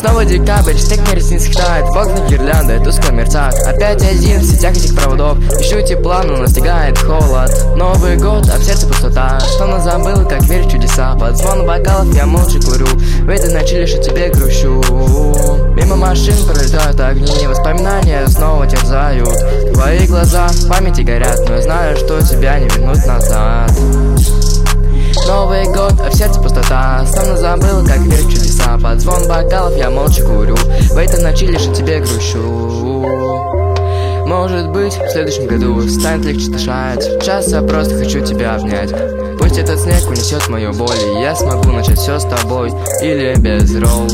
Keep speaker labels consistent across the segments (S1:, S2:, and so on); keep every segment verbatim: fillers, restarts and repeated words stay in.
S1: Снова декабрь, снег на ресницах тает, в окнах гирлянды, тускло мерцают. Опять один в сетях этих проводов, ищу тепла, но настигает холод. Новый год, а в сердце пустота, словно забыл, как верить в чудеса. Под звон бокалов я молча курю, в этой ночи лишь о тебе грущу. Мимо машин пролетают огни, воспоминания снова терзают. Твои глаза в памяти горят, но я знаю, что тебя не вернуть назад. Новый год, а в сердце пустота, словно забыл, как верить в чудеса. Под звон бокалов я молча курю, в этой ночи лишь о тебе грущу. Может быть, в следующем году станет легче дышать. Сейчас я просто хочу тебя обнять. Пусть этот снег унесет мою боль, и я смогу начать все с тобой или без роу.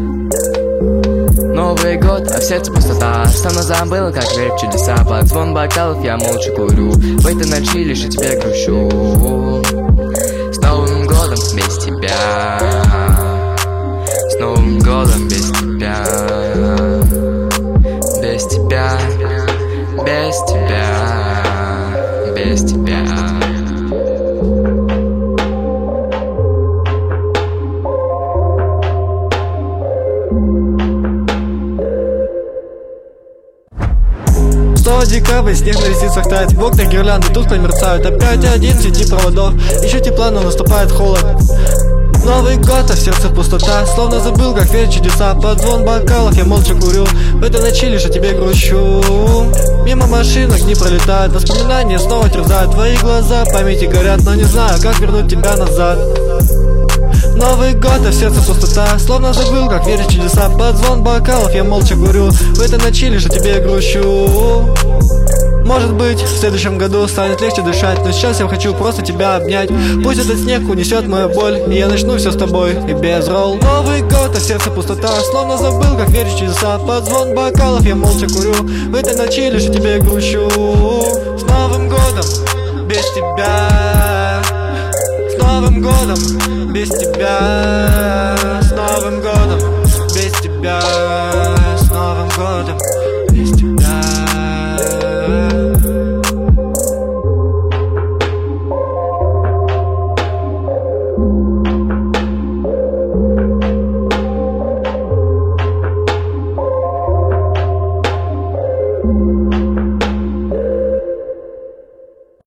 S1: Новый год, а в сердце пустота, словно забыл, как верить в чудеса. Под звон бокалов я молча курю, в этой ночи лишь о тебе грущу. С Новым годом без тебя, с Новым годом без тебя, без тебя, без тебя, без тебя.
S2: Снова декабрь, снег на ресницах тает, в окнах гирлянды тускло мерцают. Опять один в сети проводов, ищу тепла, но наступает холод. Новый год, а в сердце пустота, словно забыл, как верить в чудеса. Под звон бокалов я молча курю, в этой ночи лишь о тебе грущу. Мимо машин огни пролетают, воспоминания снова терзают. Твои глаза в памяти горят, но не знаю, как вернуть тебя назад. Новый год, а в сердце пустота, словно забыл, как верить в чудеса. Под звон бокалов я молча курю, в этой ночи лишь о тебе грущу. Может быть, в следующем году станет легче дышать, но сейчас я хочу просто тебя обнять. Пусть этот снег унесет мою боль, и я начну все с тобой и без ролл. Новый год, а в сердце пустота, словно забыл, как верить в чудеса. Под звон бокалов я молча курю, в этой ночи лишь о тебе грущу. С Новым годом без тебя, с Новым годом без тебя.